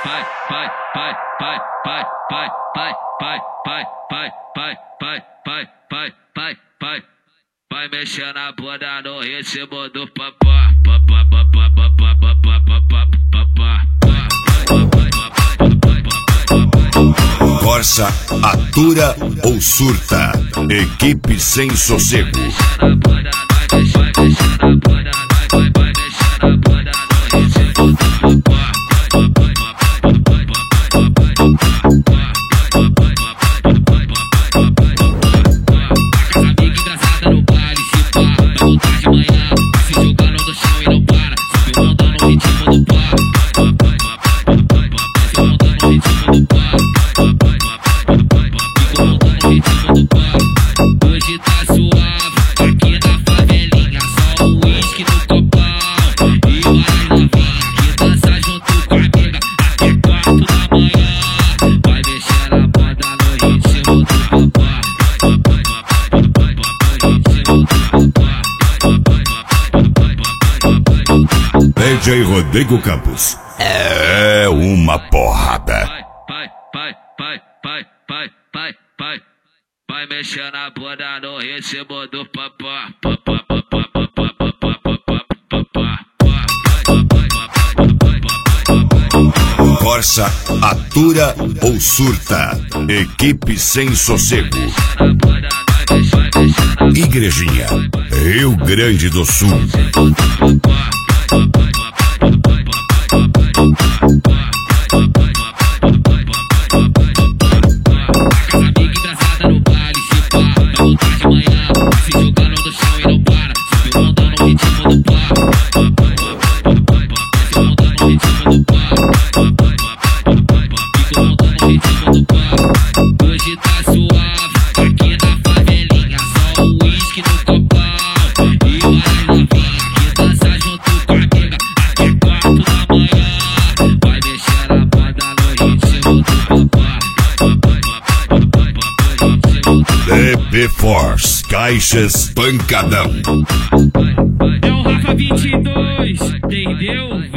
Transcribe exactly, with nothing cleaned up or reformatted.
Vai mexer na bunda no ritmo do papá. Corsa, atura ou surta. Equipe sem sossego. Hoje tá suave, aqui na favelinha, só o uísque no copão. E várias novinhas que dança junto com a amiga até quatro da manhã. Vai mexer na banda no ritmo do papá. D J Rodrigo Campos é uma porrada. Vai, vai, vai, vai, vai, vai, vai. Vai mexer na bunda no ritmo do papá. Corsa, atura ou surta. Equipe sem sossego. Igrejinha, Rio Grande do Sul. Hoje tá suave, aqui na favelinha, só o uísque no copão. E várias novinhas que dança junto com a amiga até quatro da manhã. Vai mexer na banda no ritmo do papá. D B Force, Caixas Pancadão. É o Rafa vinte e dois, entendeu?